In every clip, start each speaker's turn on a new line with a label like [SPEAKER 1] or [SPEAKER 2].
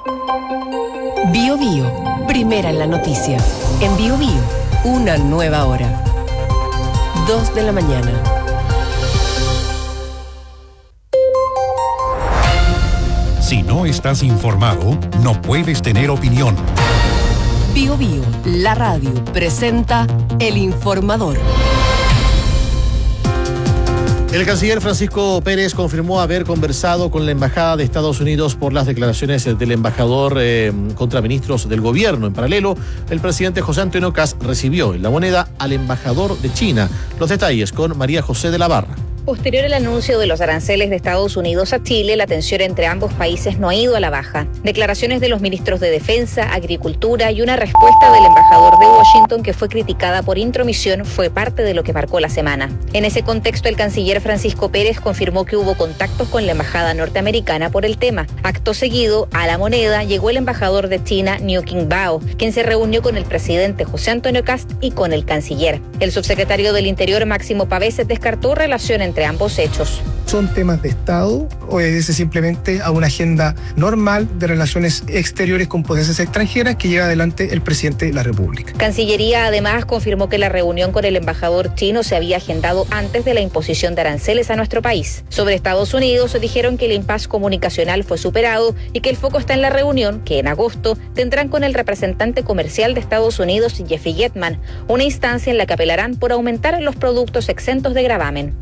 [SPEAKER 1] Bio Bio, primera en la noticia. En Bio Bio, una nueva hora. 2 de la mañana.
[SPEAKER 2] Si no estás informado, no puedes tener opinión.
[SPEAKER 1] Bio Bio, la radio, presenta El Informador.
[SPEAKER 3] El canciller Francisco Pérez confirmó haber conversado con la Embajada de Estados Unidos por las declaraciones del embajador contra ministros del gobierno. En paralelo, el presidente José Antonio Kast recibió en La Moneda al embajador de China. Los detalles con María José de la Barra.
[SPEAKER 4] Posterior al anuncio de los aranceles de Estados Unidos a Chile, la tensión entre ambos países no ha ido a la baja. Declaraciones de los ministros de Defensa, Agricultura y una respuesta del embajador de Washington que fue criticada por intromisión fue parte de lo que marcó la semana. En ese contexto, el canciller Francisco Pérez confirmó que hubo contactos con la embajada norteamericana por el tema. Acto seguido, a La Moneda llegó el embajador de China, Niu Qingbao, quien se reunió con el presidente José Antonio Kast y con el canciller. El subsecretario del Interior, Máximo Pavese, descartó relación entre ambos hechos.
[SPEAKER 5] ¿Son temas de Estado o obedece simplemente a una agenda normal de relaciones exteriores con potencias extranjeras que lleva adelante el presidente de la República?
[SPEAKER 4] Cancillería además confirmó que la reunión con el embajador chino se había agendado antes de la imposición de aranceles a nuestro país. Sobre Estados Unidos dijeron que el impasse comunicacional fue superado y que el foco está en la reunión que en agosto tendrán con el representante comercial de Estados Unidos, Jeffrey Getman, una instancia en la que apelarán por aumentar los productos exentos de gravamen.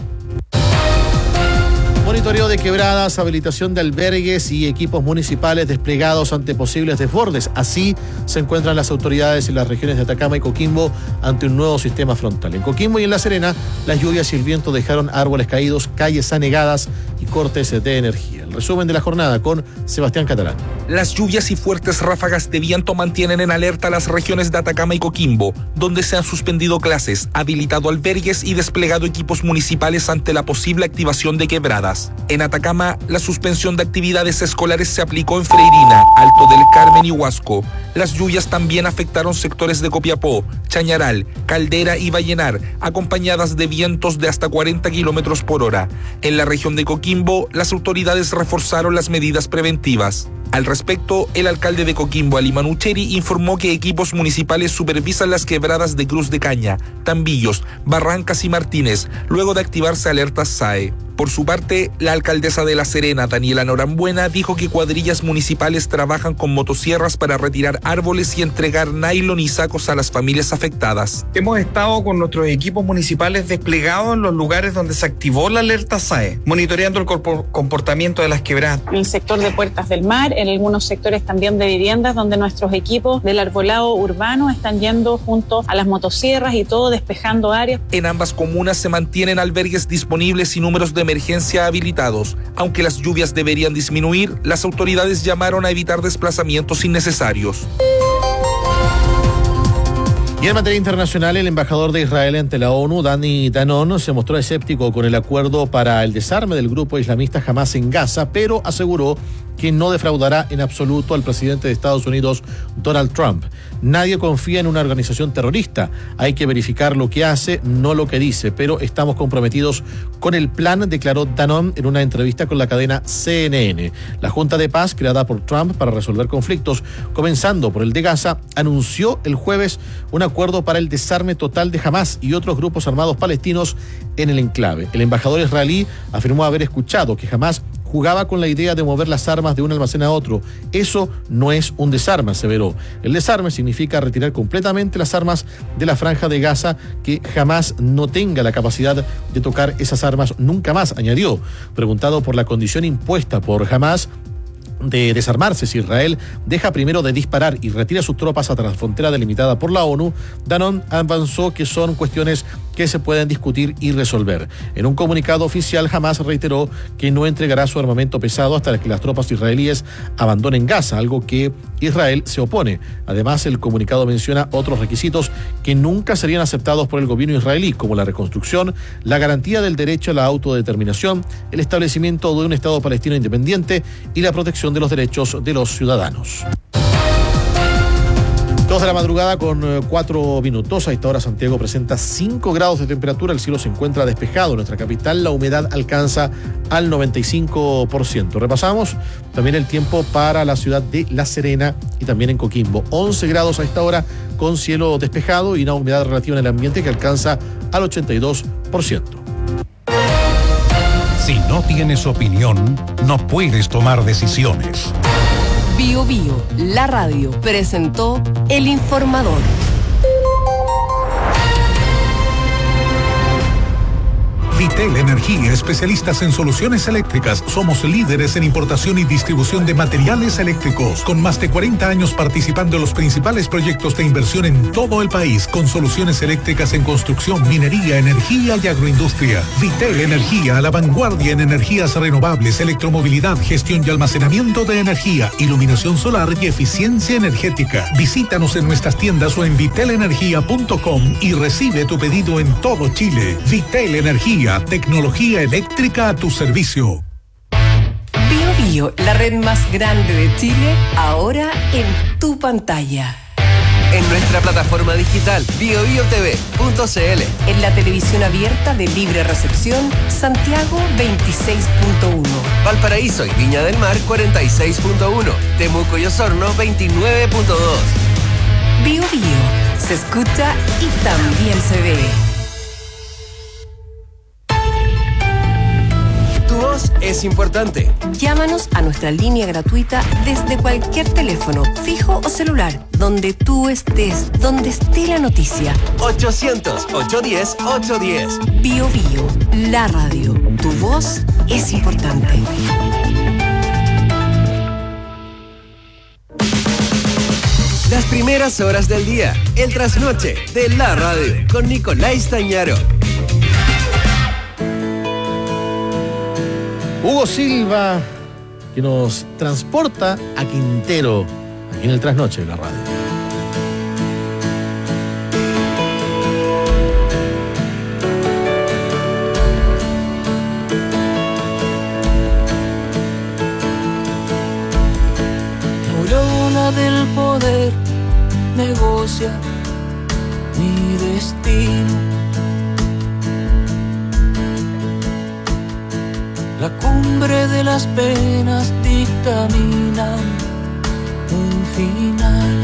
[SPEAKER 3] Monitoreo de quebradas, habilitación de albergues y equipos municipales desplegados ante posibles desbordes. Así se encuentran las autoridades en las regiones de Atacama y Coquimbo ante un nuevo sistema frontal. En Coquimbo y en La Serena, las lluvias y el viento dejaron árboles caídos, calles anegadas y cortes de energía. El resumen de la jornada con Sebastián Catalán.
[SPEAKER 6] Las lluvias y fuertes ráfagas de viento mantienen en alerta las regiones de Atacama y Coquimbo, donde se han suspendido clases, habilitado albergues y desplegado equipos municipales ante la posible activación de quebradas. En Atacama, la suspensión de actividades escolares se aplicó en Freirina, Alto del Carmen y Huasco. Las lluvias también afectaron sectores de Copiapó, Chañaral, Caldera y Vallenar, acompañadas de vientos de hasta 40 kilómetros por hora. En la región de Coquimbo, las autoridades reforzaron las medidas preventivas. Al respecto, el alcalde de Coquimbo, Ali Manucheri, informó que equipos municipales supervisan las quebradas de Cruz de Caña, Tambillos, Barrancas y Martínez, luego de activarse alertas SAE. Por su parte, la alcaldesa de La Serena, Daniela Norambuena, dijo que cuadrillas municipales trabajan con motosierras para retirar árboles y entregar nylon y sacos a las familias afectadas.
[SPEAKER 7] Hemos estado con nuestros equipos municipales desplegados en los lugares donde se activó la alerta SAE, monitoreando el comportamiento de las quebradas.
[SPEAKER 8] En el sector de Puertas del Mar, en algunos sectores también de viviendas, donde nuestros equipos del arbolado urbano están yendo junto a las motosierras y todo despejando áreas.
[SPEAKER 6] En ambas comunas se mantienen albergues disponibles y números de emergencia habilitados. Aunque las lluvias deberían disminuir, las autoridades llamaron a evitar desplazamientos innecesarios.
[SPEAKER 3] Y en materia internacional, el embajador de Israel ante la ONU, Dani Danon, se mostró escéptico con el acuerdo para el desarme del grupo islamista Hamás en Gaza, pero aseguró que no defraudará en absoluto al presidente de Estados Unidos, Donald Trump. Nadie confía en una organización terrorista. Hay que verificar lo que hace, no lo que dice, pero estamos comprometidos con el plan, declaró Danon en una entrevista con la cadena CNN. La Junta de Paz, creada por Trump para resolver conflictos, comenzando por el de Gaza, anunció el jueves un acuerdo para el desarme total de Hamás y otros grupos armados palestinos en el enclave. El embajador israelí afirmó haber escuchado que Hamás jugaba con la idea de mover las armas de un almacén a otro. Eso no es un desarme, aseveró. El desarme significa retirar completamente las armas de la franja de Gaza, que jamás no tenga la capacidad de tocar esas armas nunca más, añadió. Preguntado por la condición impuesta por Hamás de desarmarse si Israel deja primero de disparar y retira sus tropas hasta la frontera delimitada por la ONU, Danon avanzó que son cuestiones que se pueden discutir y resolver. En un comunicado oficial, Hamás reiteró que no entregará su armamento pesado hasta que las tropas israelíes abandonen Gaza, algo que Israel se opone. Además, el comunicado menciona otros requisitos que nunca serían aceptados por el gobierno israelí, como la reconstrucción, la garantía del derecho a la autodeterminación, el establecimiento de un Estado palestino independiente y la protección de los derechos de los ciudadanos. 2 de la madrugada con 4 minutos. A esta hora Santiago presenta 5 grados de temperatura. El cielo se encuentra despejado en nuestra capital. La humedad alcanza al 95%. Repasamos también el tiempo para la ciudad de La Serena y también en Coquimbo. 11 grados a esta hora con cielo despejado y una humedad relativa en el ambiente que alcanza al 82%.
[SPEAKER 2] Si no tienes opinión, no puedes tomar decisiones.
[SPEAKER 1] Bio Bio, la radio, presentó El Informador.
[SPEAKER 9] Vitel Energía, especialistas en soluciones eléctricas. Somos líderes en importación y distribución de materiales eléctricos, con más de 40 años participando en los principales proyectos de inversión en todo el país, con soluciones eléctricas en construcción, minería, energía y agroindustria. Vitel Energía, a la vanguardia en energías renovables, electromovilidad, gestión y almacenamiento de energía, iluminación solar y eficiencia energética. Visítanos en nuestras tiendas o en vitelenergia.com y recibe tu pedido en todo Chile. Vitel Energía, tecnología eléctrica a tu servicio.
[SPEAKER 1] Bio Bio, la red más grande de Chile, ahora en tu pantalla.
[SPEAKER 10] En nuestra plataforma digital biobiotv.cl.
[SPEAKER 1] En la televisión abierta de libre recepción, Santiago 26.1.
[SPEAKER 10] Valparaíso y Viña del Mar 46.1. Temuco y Osorno 29.2.
[SPEAKER 1] Bio Bio, se escucha y también se ve.
[SPEAKER 10] Tu voz es importante.
[SPEAKER 1] Llámanos a nuestra línea gratuita desde cualquier teléfono, fijo o celular, donde tú estés, donde esté la noticia.
[SPEAKER 10] 800-810-810.
[SPEAKER 1] Bio Bio, la radio. Tu voz es importante.
[SPEAKER 10] Las primeras horas del día, el trasnoche de la radio, con Nicolás Tañaro.
[SPEAKER 3] Hugo Silva, que nos transporta a Quintero, aquí en el trasnoche de la radio.
[SPEAKER 11] La aurora del poder negocia mi destino. La cumbre de las penas dictamina un final.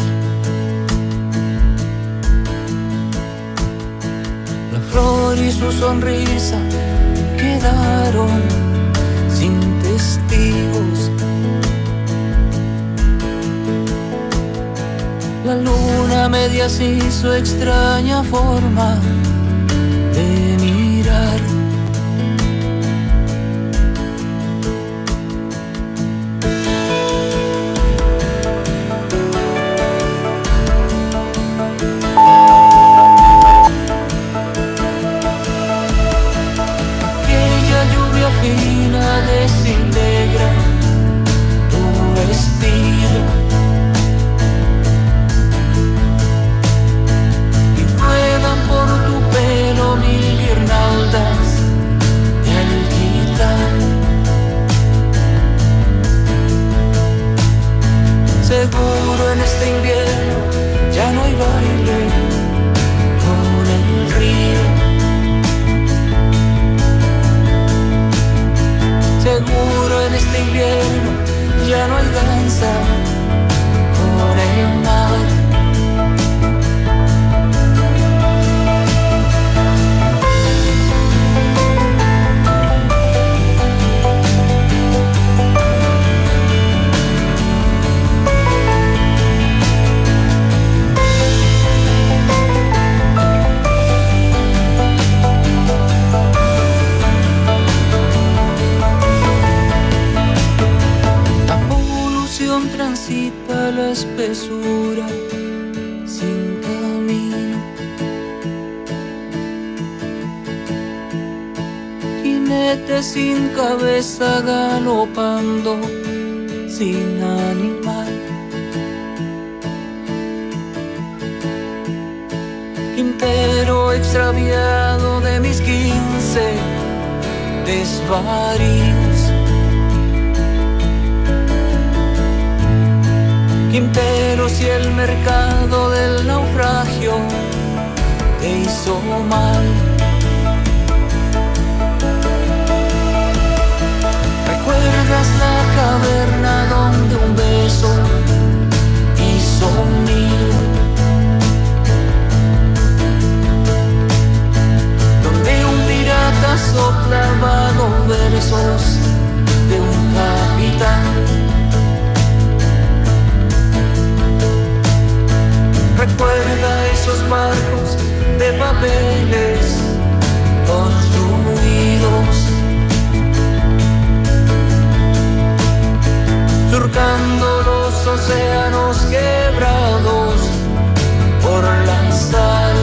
[SPEAKER 11] La flor y su sonrisa quedaron sin testigos. La luna media se hizo extraña forma de mirar. Desintegra tu estilo y ruedan por tu pelo mil guirnaldas de alquitrán. Seguro en este invierno ya no hay baile con el río. Seguro en este invierno ya no hay danza por el mar. Transita la espesura sin camino. Jinete sin cabeza galopando sin animal. Quintero extraviado de mis 15 desvaríos. Quintero, si el mercado de te hizo mal. ¿Recuerdas la caverna donde un beso hizo un nido? Donde un pirata soplaba los versos de un capitán. Recuerda esos barcos de papeles construidos, surcando los océanos quebrados por la sal.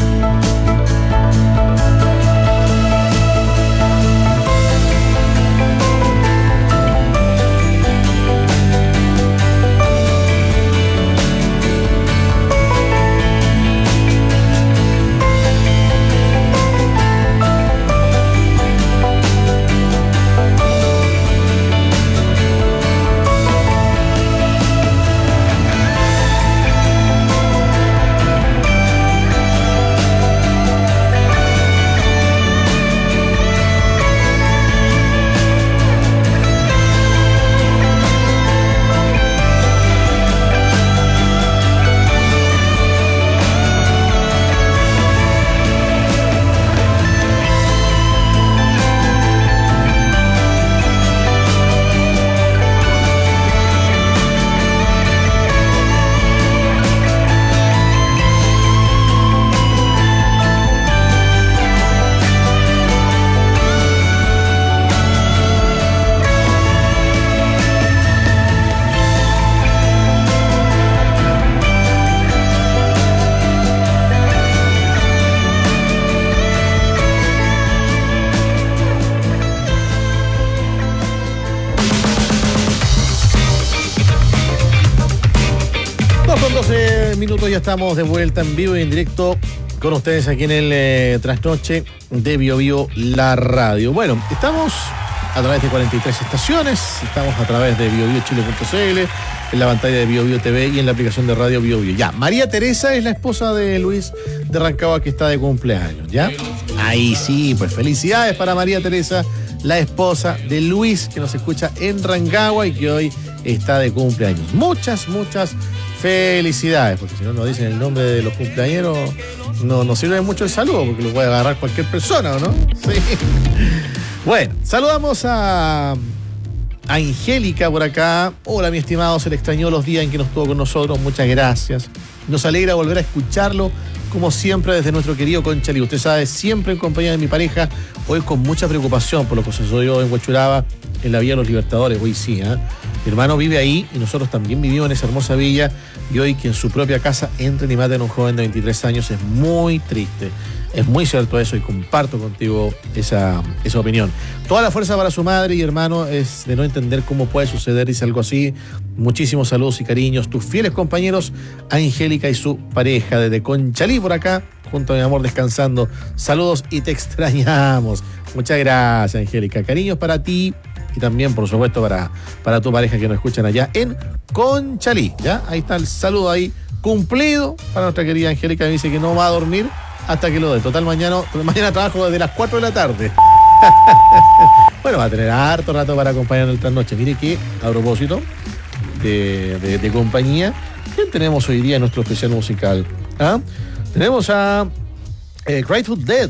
[SPEAKER 3] Minutos, ya estamos de vuelta en vivo y en directo con ustedes aquí en el Trasnoche de BioBio La Radio. Bueno, estamos a través de 43 estaciones, estamos a través de biobiochile.cl, en la pantalla de BioBio TV y en la aplicación de radio BioBio. Ya, María Teresa es la esposa de Luis de Rancagua, que está de cumpleaños, ¿ya? Ahí sí, pues felicidades para María Teresa, la esposa de Luis, que nos escucha en Rancagua y que hoy está de cumpleaños. Muchas felicidades, porque si no nos dicen el nombre de los cumpleañeros, no sirve mucho el saludo, porque lo puede agarrar cualquier persona, ¿o no? Sí. Bueno, saludamos a Angélica por acá. Hola, mi estimado, se le extrañó los días en que no estuvo con nosotros, muchas gracias. Nos alegra volver a escucharlo, como siempre, desde nuestro querido Conchalí. Usted sabe, siempre en compañía de mi pareja, hoy con mucha preocupación por lo que sucedió en Huachuraba, en la Villa de los Libertadores. Hoy sí, ¿eh? Mi hermano vive ahí y nosotros también vivimos en esa hermosa villa, y hoy que en su propia casa entren y maten a un joven de 23 años es muy triste. Es muy cierto eso y comparto contigo esa opinión. Toda la fuerza para su madre y hermano, es de no entender cómo puede suceder, dice algo así. Muchísimos saludos y cariños, tus fieles compañeros Angélica y su pareja desde Conchalí por acá, junto a mi amor descansando. Saludos y te extrañamos. Muchas gracias, Angélica. Cariños para ti y también, por supuesto, para tu pareja que nos escuchan allá en Conchalí. ¿Ya? Ahí está el saludo ahí cumplido para nuestra querida Angélica, que dice que no va a dormir hasta que lo dé. Total, mañana trabajo desde las 4 de la tarde. Bueno, va a tener harto rato para acompañarnos en el trasnoche. Mire que, a propósito de compañía, ¿quién tenemos hoy día en nuestro especial musical? ¿Ah? Tenemos a Grateful Dead.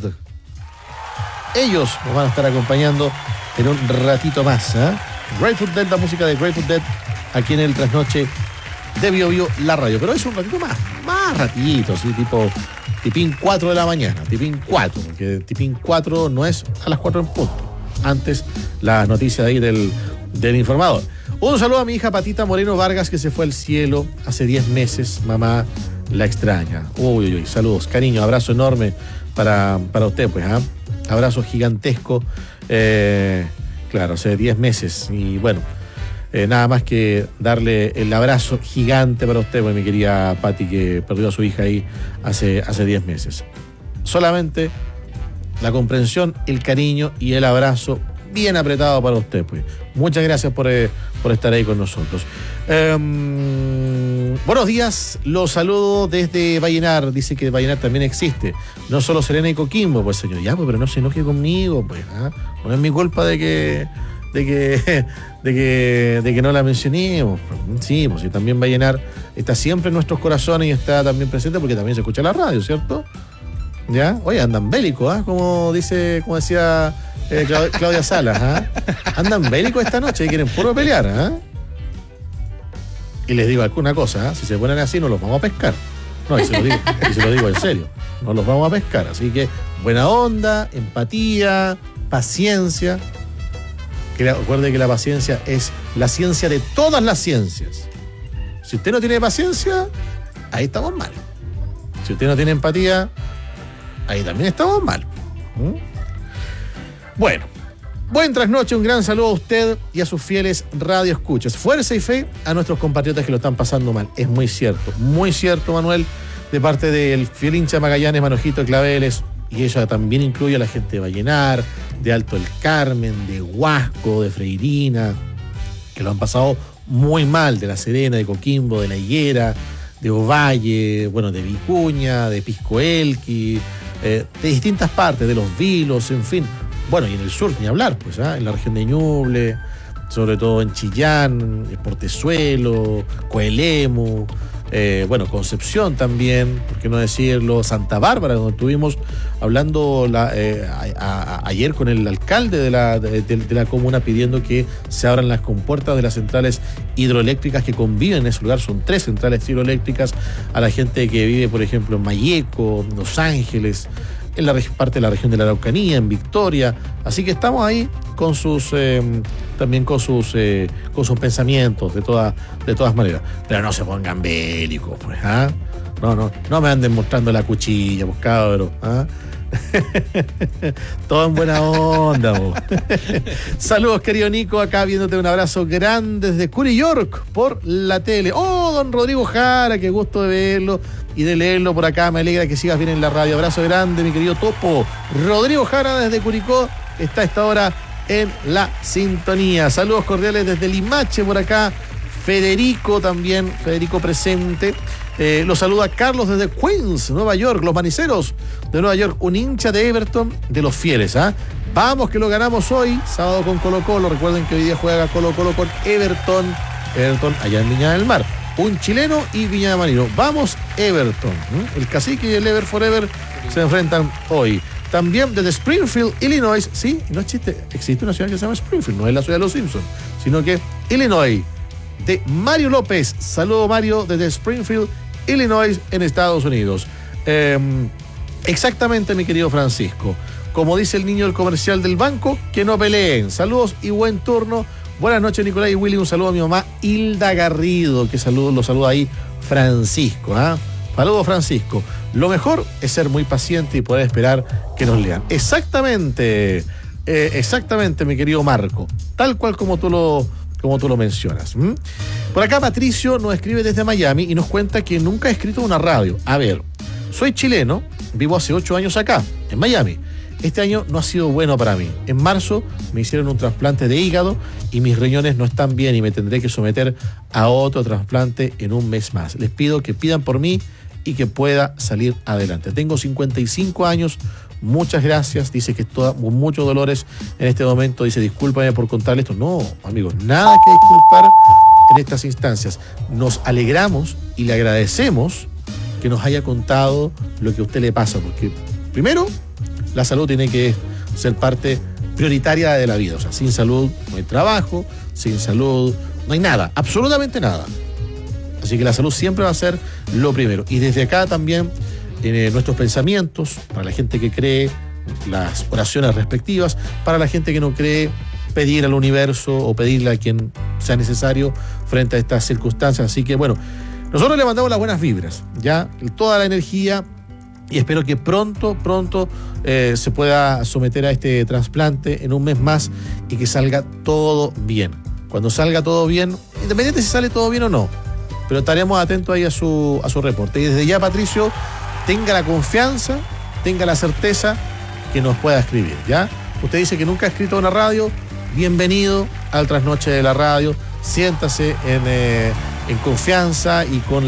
[SPEAKER 3] Ellos nos van a estar acompañando en un ratito más. Grateful Dead, la música de Grateful Dead, aquí en el trasnoche de BioBio La Radio. Pero es un ratito más ratito, ¿sí? Tipín 4 de la mañana, tipín 4, porque tipín 4 no es a las 4 en punto. Antes, la noticia ahí del informador. Un saludo a mi hija Patita Moreno Vargas, que se fue al cielo hace 10 meses. Mamá la extraña. Uy, saludos, cariño, abrazo enorme para usted, pues, ¿ah? Abrazo gigantesco. Claro, hace 10 meses. Y bueno, nada más que darle el abrazo gigante para usted, pues, mi querida Pati, que perdió a su hija ahí hace 10 meses. Solamente la comprensión, el cariño y el abrazo bien apretado para usted, pues. Muchas gracias por estar ahí con nosotros. Buenos días, los saludo desde Vallenar. Dice que Vallenar también existe. No solo Serena y Coquimbo, pues señor. Ya, pues, pero no se enoje conmigo, pues. No es mi culpa de que no la mencionemos. Sí, pues, y también Vallenar está siempre en nuestros corazones y está también presente porque también se escucha la radio, ¿cierto? ¿Ya? Oye, andan bélicos, como decía Claudia Salas, andan bélicos esta noche y quieren puro pelear, Y les digo alguna cosa, si se ponen así no los vamos a pescar. No, y se lo digo en serio, no los vamos a pescar. Así que buena onda, empatía, paciencia. Recuerde que la paciencia es la ciencia de todas las ciencias. Si usted no tiene paciencia, ahí estamos mal. Si usted no tiene empatía, ahí también estamos mal. Bueno, buen trasnoche, un gran saludo a usted y a sus fieles radioescuchas. Fuerza y fe a nuestros compatriotas que lo están pasando mal. Es muy cierto, Manuel, de parte del fiel hincha Magallanes, Manojito Claveles, y ella también incluye a la gente de Vallenar, de Alto el Carmen, de Huasco, de Freirina, que lo han pasado muy mal, de La Serena, de Coquimbo, de La Higuera, de Ovalle, bueno, de Vicuña, de Piscoelqui, de distintas partes, de Los Vilos, en fin. Bueno, y en el sur, ni hablar, pues, en la región de Ñuble, sobre todo en Chillán, Portezuelo, Coelemu, bueno, Concepción también, por qué no decirlo, Santa Bárbara, donde estuvimos hablando ayer con el alcalde de la comuna pidiendo que se abran las compuertas de las centrales hidroeléctricas que conviven en ese lugar. Son 3 centrales hidroeléctricas. A la gente que vive, por ejemplo, en Malleco, Los Ángeles, en la parte de la región de la Araucanía, en Victoria. Así que estamos ahí con sus también con sus pensamientos de todas maneras. Pero no se pongan bélicos, pues, no me anden mostrando la cuchilla, pues, cabros, Todo en buena onda, po. Saludos, querido Nico, acá viéndote, un abrazo grande desde Curry York por la tele. Oh, don Rodrigo Jara, qué gusto de verlo y de leerlo por acá, me alegra que sigas bien en la radio. Abrazo grande, mi querido Topo. Rodrigo Jara desde Curicó está a esta hora en la sintonía. Saludos cordiales desde Limache por acá. Federico también, Federico presente. Los saluda Carlos desde Queens, Nueva York, los maniceros de Nueva York, un hincha de Everton de los fieles. Vamos que lo ganamos hoy, sábado con Colo Colo. Recuerden que hoy día juega Colo Colo con Everton allá en Viña del Mar. Un chileno y Viña de Marino. Vamos Everton. El Cacique y el Ever Forever se enfrentan hoy. También desde Springfield, Illinois. Sí, no es chiste, existe una ciudad que se llama Springfield, no es la ciudad de los Simpsons, sino que Illinois, de Mario López. Saludo, Mario, desde Springfield, Illinois, en Estados Unidos. Exactamente, mi querido Francisco. Como dice el niño del comercial del banco, que no peleen. Saludos y buen turno. Buenas noches, Nicolás y Willy. Un saludo a mi mamá Hilda Garrido, que lo saluda ahí Francisco. Saludos, Francisco. Lo mejor es ser muy paciente y poder esperar que nos lean. Exactamente, mi querido Marco. Tal cual como tú lo mencionas. Por acá Patricio nos escribe desde Miami y nos cuenta que nunca ha escrito una radio. A ver, soy chileno, vivo hace 8 años acá, en Miami. Este año no ha sido bueno para mí. En marzo me hicieron un trasplante de hígado y mis riñones no están bien y me tendré que someter a otro trasplante en un mes más. Les pido que pidan por mí y que pueda salir adelante. Tengo 55 años. Muchas gracias. Dice que con muchos dolores en este momento. Dice, discúlpame por contarle esto. No, amigos, nada que disculpar en estas instancias. Nos alegramos y le agradecemos que nos haya contado lo que a usted le pasa, porque primero, la salud tiene que ser parte prioritaria de la vida. O sea, sin salud no hay trabajo, sin salud no hay nada, absolutamente nada. Así que la salud siempre va a ser lo primero. Y desde acá también nuestros pensamientos, para la gente que cree, las oraciones respectivas, para la gente que no cree, pedir al universo o pedirle a quien sea necesario frente a estas circunstancias. Así que bueno, nosotros le mandamos las buenas vibras, ya, toda la energía, y espero que pronto se pueda someter a este trasplante en un mes más y que salga todo bien. Cuando salga todo bien, independiente si sale todo bien o no, pero estaremos atentos ahí a su reporte. Y desde ya, Patricio, tenga la confianza, tenga la certeza que nos pueda escribir, ¿ya? Usted dice que nunca ha escrito una radio, bienvenido al Trasnoche de la Radio, siéntase en confianza y con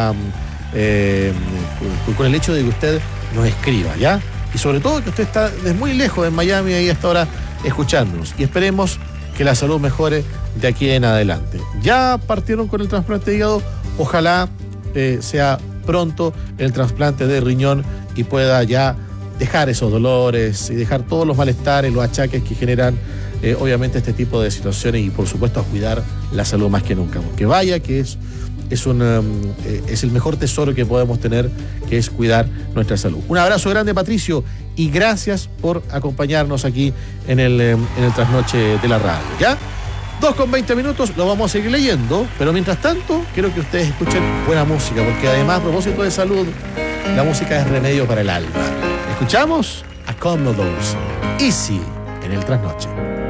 [SPEAKER 3] con el hecho de que usted nos escriba, ¿ya? Y sobre todo que usted está desde muy lejos en Miami ahí hasta ahora escuchándonos. Y esperemos que la salud mejore de aquí en adelante. Ya partieron con el trasplante de hígado, ojalá sea pronto el trasplante de riñón y pueda ya dejar esos dolores y dejar todos los malestares, los achaques que generan obviamente este tipo de situaciones y por supuesto a cuidar la salud más que nunca. Porque vaya que es el mejor tesoro que podemos tener, que es cuidar nuestra salud. Un abrazo grande, Patricio, y gracias por acompañarnos aquí en el trasnoche de la radio, ¿ya? 2:20, lo vamos a seguir leyendo, pero mientras tanto, quiero que ustedes escuchen buena música, porque además, a propósito de salud, la música es remedio para el alma. Escuchamos a Commodores, Easy, en el trasnoche.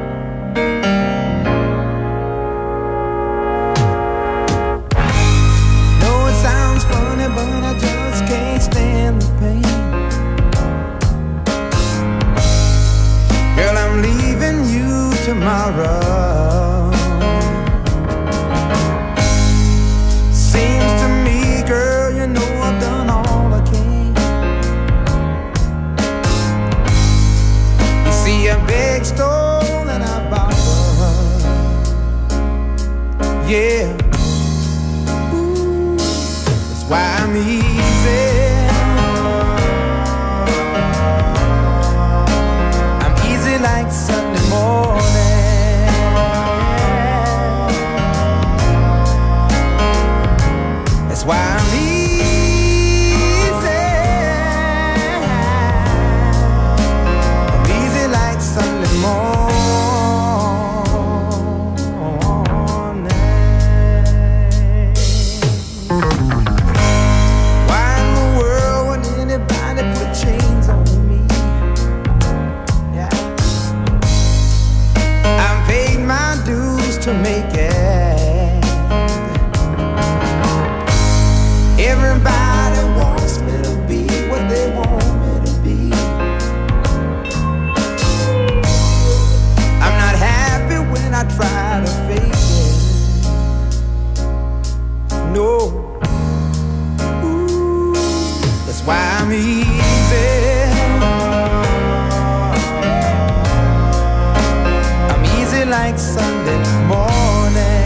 [SPEAKER 11] But I just can't stand the pain. Girl, I'm leaving you tomorrow. Seems to me, girl, you know I've done all I can. You see, I begged, stole, and I borrowed. Yeah. Why I'm easy. I'm easy like Sunday morning. That's why I'm easy. I'm easy like Sunday morning. Chains on me. Yeah. I've paid my dues to make it. Everybody wants me to be what they want me to be. I'm not happy when I try to fake it. No. Ooh, that's why I'm easy. I'm easy like Sunday morning.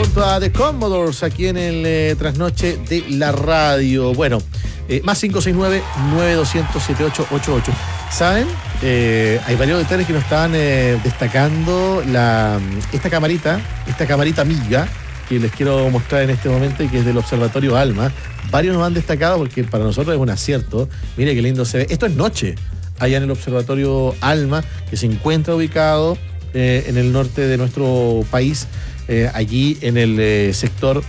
[SPEAKER 3] junto a The Commodores aquí en el Trasnoche de la Radio. Bueno, más 569-9200-7888. ¿Saben? Hay varios detalles que nos estaban destacando esta camarita amiga que les quiero mostrar en este momento y que es del Observatorio ALMA. Varios nos han destacado porque para nosotros es un acierto. Mire qué lindo se ve. Esto es noche, allá en el Observatorio ALMA, que se encuentra ubicado en el norte de nuestro país, allí en el sector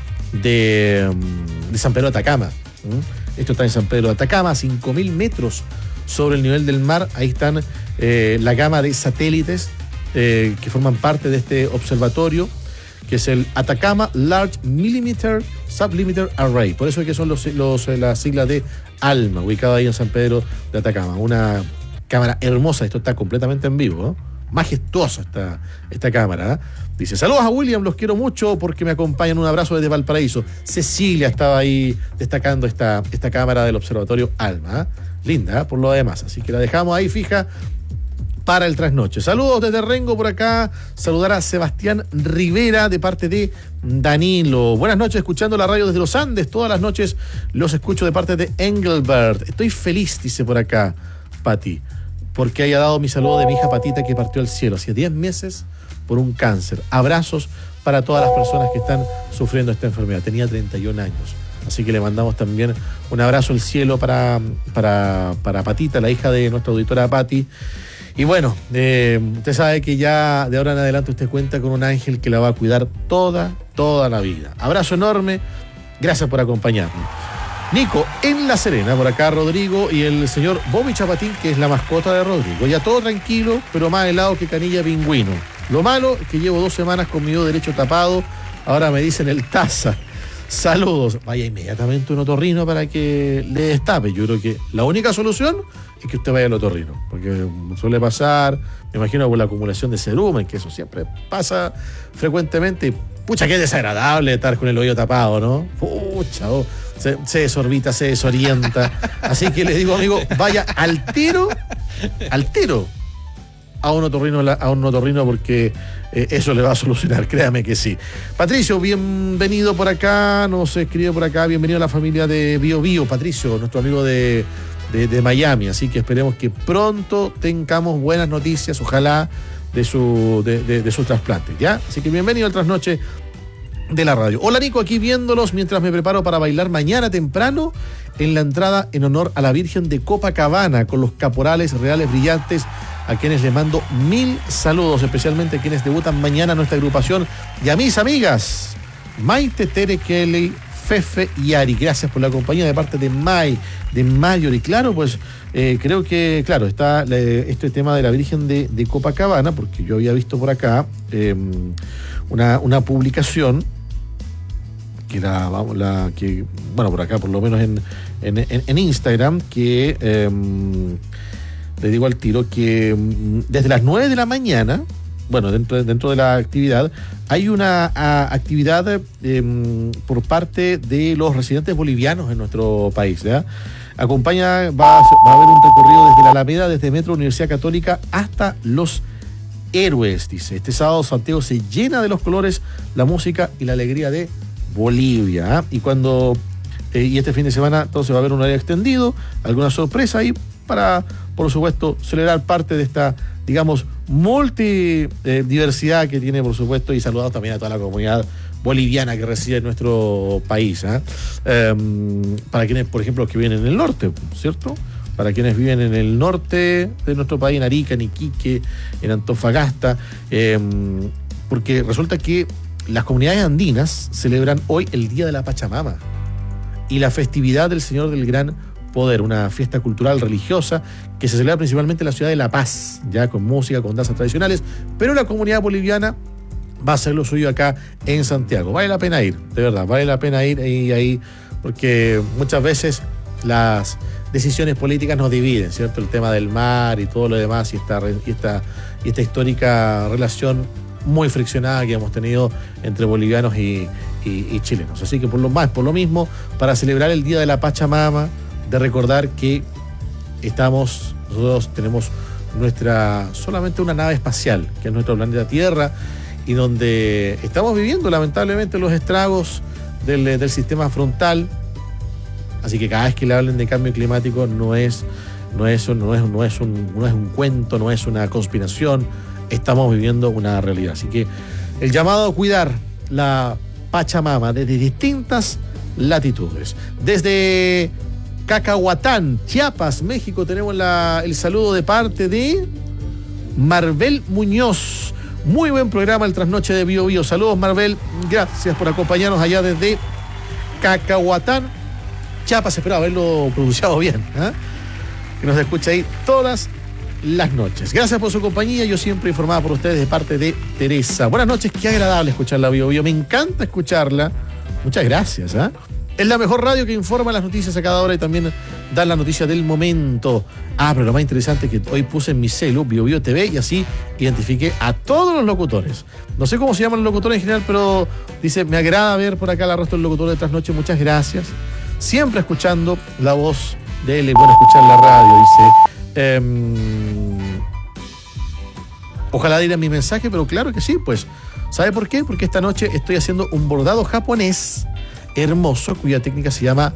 [SPEAKER 3] de San Pedro de Atacama. Esto está en San Pedro de Atacama, a 5.000 metros sobre el nivel del mar. Ahí están la gama de satélites que forman parte de este observatorio, que es el Atacama Large Millimeter Sublimiter Array. Por eso es que son las siglas de ALMA, ubicado ahí en San Pedro de Atacama. Una cámara hermosa, esto está completamente en vivo, ¿no? Majestuosa esta cámara. Dice: saludos a William, los quiero mucho porque me acompañan. Un abrazo desde Valparaíso. Cecilia estaba ahí destacando esta cámara del Observatorio ALMA. Linda, por lo demás. Así que la dejamos ahí fija para el trasnoche. Saludos desde Rengo por acá. Saludar a Sebastián Rivera de parte de Danilo. Buenas noches, escuchando la radio desde los Andes. Todas las noches los escucho de parte de Engelbert. Estoy feliz, dice por acá Pati, porque haya dado mi saludo de mi hija Patita, que partió al cielo hace 10 meses por un cáncer. Abrazos para todas las personas que están sufriendo esta enfermedad. Tenía 31 años. Así que le mandamos también un abrazo al cielo para Patita, la hija de nuestra auditora Pati. Y bueno, usted sabe que ya de ahora en adelante usted cuenta con un ángel que la va a cuidar toda la vida. Abrazo enorme. Gracias por acompañarnos. Nico, en La Serena, por acá Rodrigo y el señor Bobby Chapatín, que es la mascota de Rodrigo. Ya todo tranquilo, pero más helado que canilla pingüino. Lo malo es que llevo 2 semanas con mi dedo derecho tapado. Ahora me dicen el taza. Saludos. Vaya inmediatamente un otorrino para que le destape. Yo creo que la única solución es que usted vaya al otorrino, porque suele pasar, me imagino, por la acumulación de cerumen, que eso siempre pasa frecuentemente. Pucha, qué desagradable estar con el oído tapado, ¿no? Pucha, se desorbita, se desorienta. Así que le digo, amigo, vaya al tiro a un otorrino porque eso le va a solucionar, créame que sí. Patricio, bienvenido por acá, nos escribe por acá, bienvenido a la familia de Bio Bio, Patricio, nuestro amigo de Miami, así que esperemos que pronto tengamos buenas noticias, ojalá, de su trasplante, ¿ya? Así que bienvenido al Trasnoche de la Radio. Hola Nico, aquí viéndolos mientras me preparo para bailar mañana temprano en la entrada en honor a la Virgen de Copacabana con los caporales reales brillantes, a quienes les mando 1000 saludos, especialmente a quienes debutan mañana en nuestra agrupación, y a mis amigas Maite, Tere, Kelly, Fefe y Ari. Gracias por la compañía de parte de Mayor. Y claro, pues creo que, claro, está este tema de la Virgen de Copacabana, porque yo había visto por acá una publicación que por acá, por lo menos en Instagram, que le digo al tiro que desde las 9 de la mañana, bueno, dentro de la actividad, hay una actividad por parte de los residentes bolivianos en nuestro país, ¿ya? Va a haber un recorrido desde la Alameda, desde Metro Universidad Católica hasta Los Héroes, dice. Este sábado Santiago se llena de los colores, la música y la alegría de Bolivia, ¿eh? Y este fin de semana entonces va a haber un horario extendido, alguna sorpresa ahí para, por supuesto, celebrar parte de esta, digamos, multidiversidad que tiene, por supuesto, y saludamos también a toda la comunidad boliviana que reside en nuestro país, para quienes, por ejemplo, que viven en el norte, ¿cierto? Para quienes viven en el norte de nuestro país, en Arica, en Iquique, en Antofagasta, porque resulta que las comunidades andinas celebran hoy el Día de la Pachamama y la festividad del Señor del Gran Poder, una fiesta cultural religiosa que se celebra principalmente en la ciudad de La Paz, ya con música, con danzas tradicionales, pero la comunidad boliviana va a hacer lo suyo acá en Santiago. Vale la pena ir, de verdad, vale la pena ir ahí, porque muchas veces las decisiones políticas nos dividen, ¿cierto? El tema del mar y todo lo demás, y esta histórica relación muy friccionada que hemos tenido entre bolivianos y chilenos. Así que por lo mismo, para celebrar el Día de la Pachamama, de recordar que nosotros tenemos solamente una nave espacial, que es nuestro planeta Tierra, y donde estamos viviendo lamentablemente los estragos del sistema frontal. Así que cada vez que le hablen de cambio climático no es un cuento, no es una conspiración. Estamos viviendo una realidad. Así que el llamado a cuidar la Pachamama desde distintas latitudes. Desde Cacahuatán, Chiapas, México, tenemos el saludo de parte de Marvel Muñoz. Muy buen programa el Trasnoche de Bio Bio. Saludos, Marvel. Gracias por acompañarnos allá desde Cacahuatán, Chiapas. Espero haberlo pronunciado bien, ¿eh? Que nos escucha ahí todas las noches. Gracias por su compañía. Yo siempre informada por ustedes de parte de Teresa. Buenas noches. Qué agradable escucharla, Bio Bio. Me encanta escucharla. Muchas gracias, ¿eh? Es la mejor radio que informa las noticias a cada hora y también da las noticias del momento. Pero lo más interesante es que hoy puse en mi celu Bio Bio TV y así identifiqué a todos los locutores. No sé cómo se llaman los locutores en general, pero dice, me agrada ver por acá la rostro del locutor de Trasnoche. Muchas gracias. Siempre escuchando la voz de él. Es bueno escuchar la radio, dice. Ojalá diera mi mensaje, pero claro que sí, pues. ¿Sabe por qué? Porque esta noche estoy haciendo un bordado japonés hermoso, cuya técnica se llama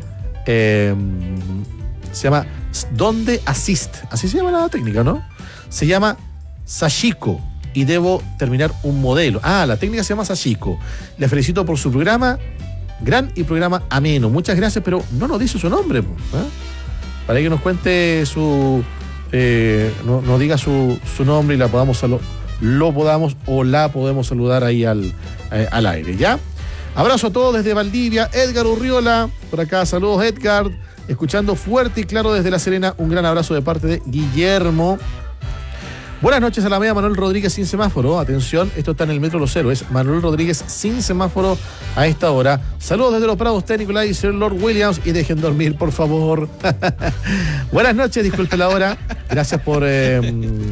[SPEAKER 3] Donde Assist. Así se llama la técnica, ¿no? Se llama Sashiko y debo terminar un modelo. La técnica se llama Sashiko. Le felicito por su programa, gran y programa ameno. Muchas gracias, pero no nos dice su nombre, ¿eh? Para que nos cuente su... nos diga su nombre y la podamos la podemos saludar ahí al aire, ¿ya? Abrazo a todos desde Valdivia. Edgar Urriola, por acá, saludos Edgar, escuchando fuerte y claro desde La Serena. Un gran abrazo de parte de Guillermo. Buenas noches, Alameda. Manuel Rodríguez sin semáforo. Atención, esto está en el Metro Los Héroes. Manuel Rodríguez sin semáforo a esta hora. Saludos desde Los Prados, Nicolás y Sir Lord Williams. Y dejen dormir, por favor. Buenas noches, disculpe la hora. Gracias gracias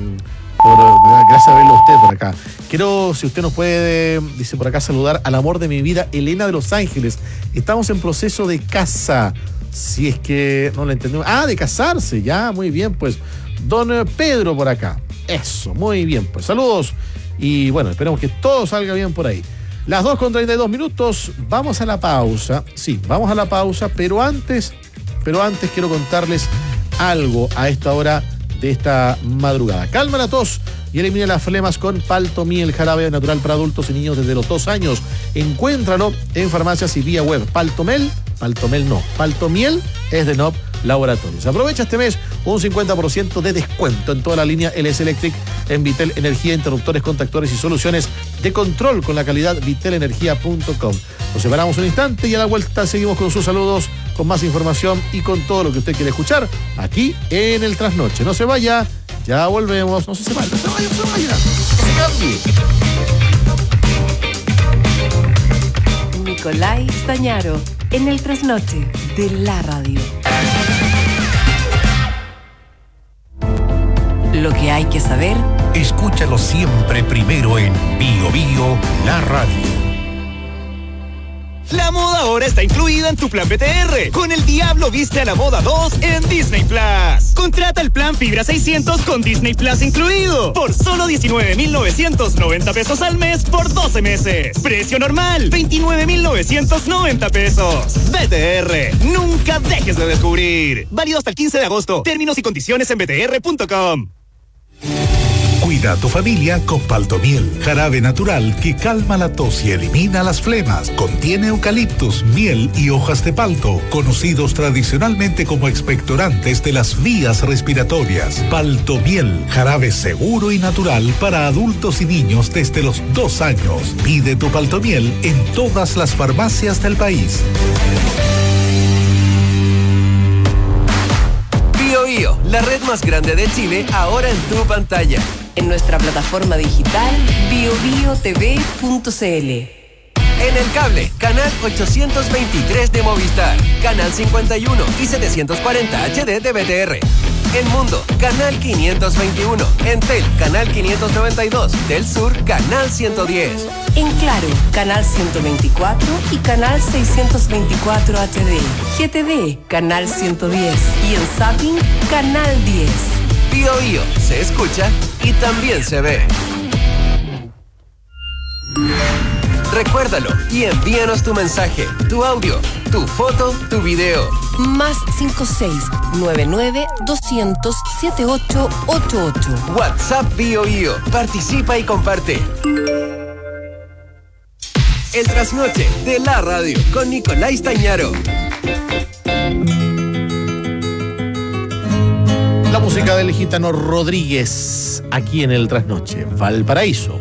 [SPEAKER 3] a verlo a usted por acá. Quiero, si usted nos puede, dice por acá, saludar al amor de mi vida, Elena de Los Ángeles. Estamos en proceso de casa. Si es que no lo entendemos. De casarse, ya, muy bien, pues. Don Pedro por acá. Eso, muy bien, pues. Saludos. Y bueno, esperemos que todo salga bien por ahí. Las 2:32. Vamos a la pausa. Sí, vamos a la pausa, pero antes quiero contarles algo a esta hora de esta madrugada. Calma la tos y elimina las flemas con Paltomiel, jarabe natural para adultos y niños desde los 2 años. Encuéntralo en farmacias y vía web. Paltomiel es de Nob Laboratorios. Aprovecha este mes un 50% de descuento en toda la línea LS Electric en Vitel Energía, interruptores, contactores y soluciones de control con la calidad vitelenergia.com. Nos separamos un instante y a la vuelta seguimos con sus saludos, con más información y con todo lo que usted quiere escuchar aquí en el Trasnoche. No se vaya, ya volvemos. No se vaya. Que se cambie.
[SPEAKER 1] Nicolai Stañaro en el Trasnoche de la radio. Lo que hay que saber.
[SPEAKER 2] Escúchalo siempre primero en Bio Bio, la radio.
[SPEAKER 12] La moda ahora está incluida en tu plan BTR. Con El Diablo Viste a la Moda 2 en Disney Plus. Contrata el plan Fibra 600 con Disney Plus incluido. Por solo 19,990 pesos al mes por 12 meses. Precio normal, 29,990 pesos. BTR, nunca dejes de descubrir. Válido hasta el 15 de agosto. Términos y condiciones en btr.com.
[SPEAKER 9] Cuida a tu familia con Paltomiel, jarabe natural que calma la tos y elimina las flemas. Contiene eucaliptus, miel y hojas de palto, conocidos tradicionalmente como expectorantes de las vías respiratorias. Paltomiel, jarabe seguro y natural para adultos y niños desde los 2 años. Pide tu Paltomiel en todas las farmacias del país.
[SPEAKER 10] Bio Bio, la red más grande de Chile, ahora en tu pantalla.
[SPEAKER 1] En nuestra plataforma digital biobiotv.cl.
[SPEAKER 10] En el cable, canal 823 de Movistar, canal 51 y 740 HD de BTR. En Mundo, canal 521. En Tel, canal 592. Del Sur, canal 110.
[SPEAKER 1] En Claro, canal 124 y canal 624 HD. GTV, canal 110. Y en Zapping, canal 10.
[SPEAKER 10] Bio Bio, se escucha y también se ve. Recuérdalo y envíanos tu mensaje, tu audio, tu foto, tu video.
[SPEAKER 1] Más 56-99-200-7888.
[SPEAKER 10] WhatsApp BioBio. Participa y comparte. El trasnoche de la radio con Nicolás Tañaro.
[SPEAKER 3] La música del Gitano Rodríguez, aquí en el trasnoche, Valparaíso.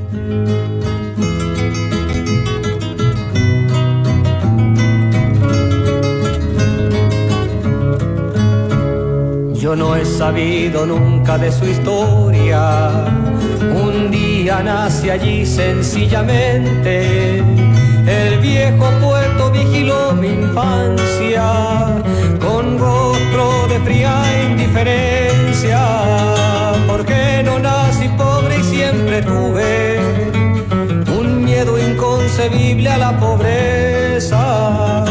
[SPEAKER 13] Yo no he sabido nunca de su historia. Un día nací allí sencillamente. El viejo puerto vigiló mi infancia con rostro de fría indiferencia. Porque no nací pobre y siempre tuve un miedo inconcebible a la pobreza.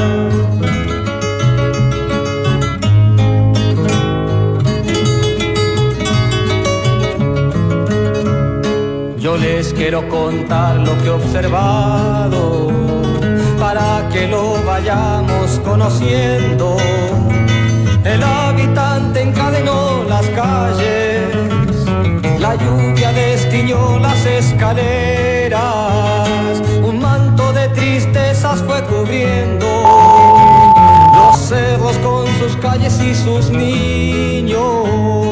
[SPEAKER 13] Yo les quiero contar lo que he observado para que lo vayamos conociendo. El habitante encadenó las calles, la lluvia destiñó las escaleras, un manto de tristezas fue cubriendo los cerros con sus calles y sus niños.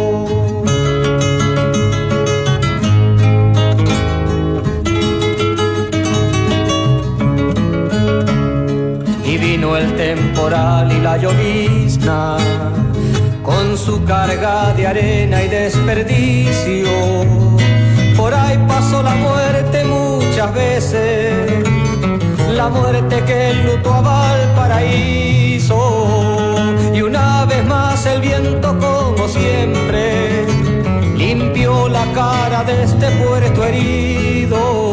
[SPEAKER 13] Vino el temporal y la llovizna con su carga de arena y desperdicio. Por ahí pasó la muerte muchas veces, la muerte que enlutó a Valparaíso. Y una vez más el viento, como siempre, limpió la cara de este puerto herido.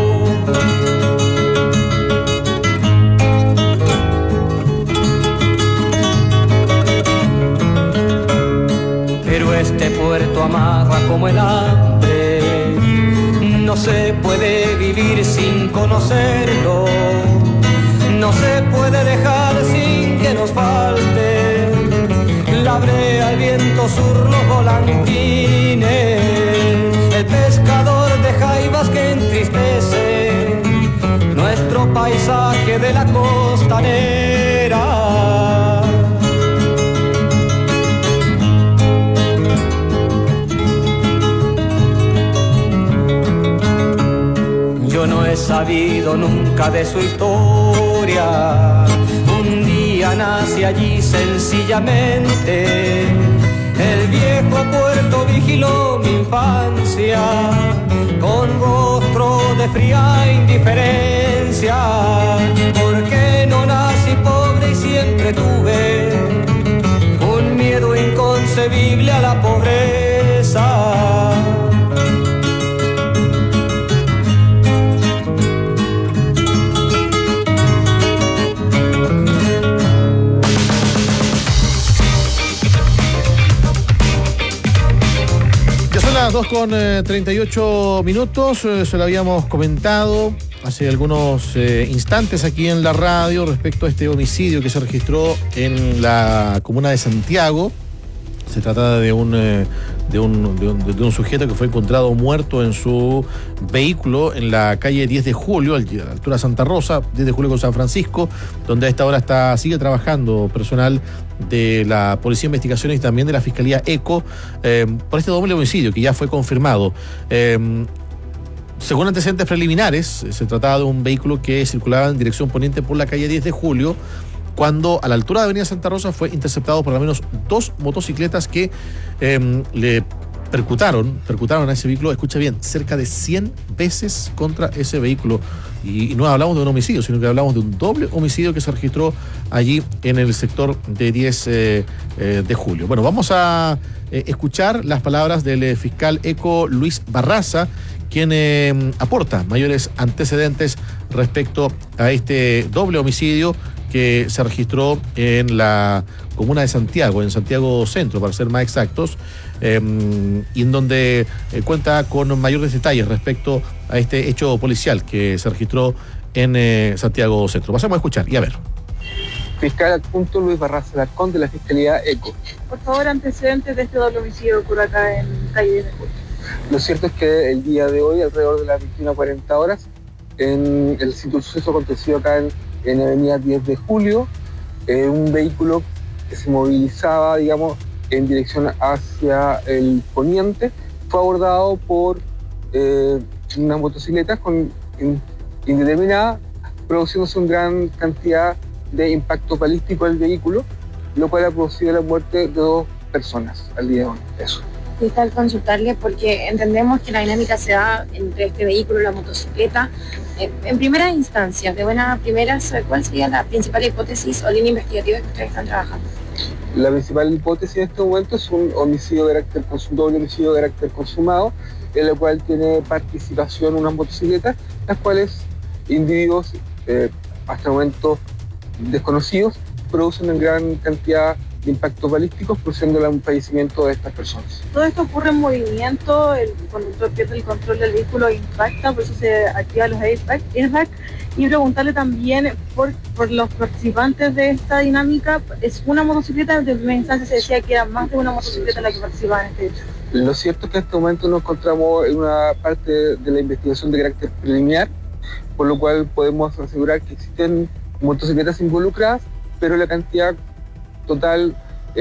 [SPEAKER 13] Este puerto amarra como el hambre, no se puede vivir sin conocerlo, no se puede dejar sin que nos falte la brea, el viento sur, los volantines, el pescador de jaivas que entristece nuestro paisaje de la costanera. Yo no he sabido nunca de su historia. Un día nací allí sencillamente. El viejo puerto vigiló mi infancia con rostro de fría indiferencia. Porque no nací pobre y siempre tuve un miedo inconcebible a la pobreza.
[SPEAKER 3] Las 2:38, se lo habíamos comentado hace algunos instantes aquí en la radio respecto a este homicidio que se registró en la comuna de Santiago. Se trata de un sujeto que fue encontrado muerto en su vehículo en la calle 10 de Julio, a la altura de Santa Rosa, 10 de Julio con San Francisco, donde a esta hora sigue trabajando personal de la Policía de Investigaciones y también de la Fiscalía ECO por este doble homicidio que ya fue confirmado. Según antecedentes preliminares, se trataba de un vehículo que circulaba en dirección poniente por la calle 10 de Julio, cuando a la altura de Avenida Santa Rosa fue interceptado por al menos 2 motocicletas que le percutaron a ese vehículo, escucha bien, cerca de 100 veces contra ese vehículo. Y no hablamos de un homicidio, sino que hablamos de un doble homicidio que se registró allí en el sector de 10 de julio. Bueno, vamos a escuchar las palabras del fiscal ECO Luis Barraza, quien aporta mayores antecedentes respecto a este doble homicidio que se registró en la comuna de Santiago, en Santiago Centro, para ser más exactos, y en donde cuenta con mayores detalles respecto a este hecho policial que se registró en Santiago Centro. Pasamos a escuchar y a ver.
[SPEAKER 14] Fiscal adjunto Luis Barraza Alarcón de la Fiscalía ECO.
[SPEAKER 15] Por favor, antecedentes de este doble homicidio que ocurre acá en calle 10 de Julio.
[SPEAKER 14] Lo cierto es que el día de hoy, alrededor de las 21:40 horas, en el sitio del suceso acontecido acá en avenida 10 de Julio, un vehículo que se movilizaba, digamos, en dirección hacia el poniente, fue abordado por unas motocicletas indeterminadas, produciéndose una gran cantidad de impacto balístico al vehículo, lo cual ha producido la muerte de 2 personas al día de hoy. Eso.
[SPEAKER 16] Fiscal, consultarle porque entendemos que la dinámica se da entre este vehículo y la motocicleta. En primera instancia, de buena primera, ¿cuál sería la principal hipótesis o línea investigativa que ustedes están trabajando?
[SPEAKER 14] La principal hipótesis en este momento es un homicidio de carácter doble homicidio de carácter consumado, en el cual tiene participación unas motocicletas, las cuales individuos hasta el momento desconocidos producen en gran cantidad de impactos balísticos, produciendo el fallecimiento de estas personas.
[SPEAKER 15] Todo esto ocurre en movimiento, el conductor pierde el control del vehículo e impacta, por eso se activan los airbags. Y preguntarle también por los participantes de esta dinámica. ¿Es una motocicleta? En primera instancia se decía que era más de una motocicleta la que participaba en este hecho.
[SPEAKER 14] Lo cierto es que en este momento nos encontramos en una parte de la investigación de carácter preliminar, por lo cual podemos asegurar que existen motocicletas involucradas, pero la cantidad total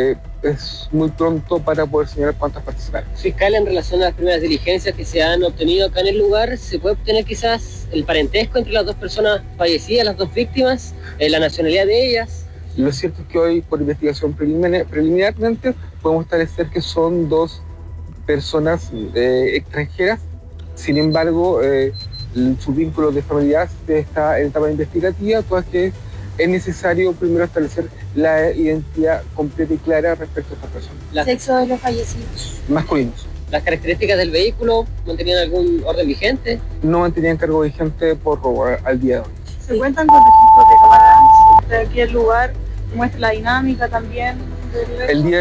[SPEAKER 14] es muy pronto para poder señalar cuántas participaron.
[SPEAKER 17] Fiscal, en relación a las primeras diligencias que se han obtenido acá en el lugar, ¿se puede obtener quizás el parentesco entre las 2 personas fallecidas, las 2 víctimas, la nacionalidad de ellas?
[SPEAKER 14] Lo cierto es que hoy, por investigación preliminarmente, podemos establecer que son 2 personas extranjeras. Sin embargo, su vínculo de familiaridad está en etapa investigativa, todas que es necesario primero establecer la identidad completa y clara respecto a estas personas.
[SPEAKER 16] ¿Sexo de los fallecidos?
[SPEAKER 14] Masculinos.
[SPEAKER 17] ¿Las características del vehículo mantenían algún orden vigente?
[SPEAKER 14] No mantenían cargo vigente por robo al día de hoy.
[SPEAKER 15] ¿Se cuentan con registros de cámaras de aquí el lugar? ¿Muestra la dinámica también?
[SPEAKER 14] El día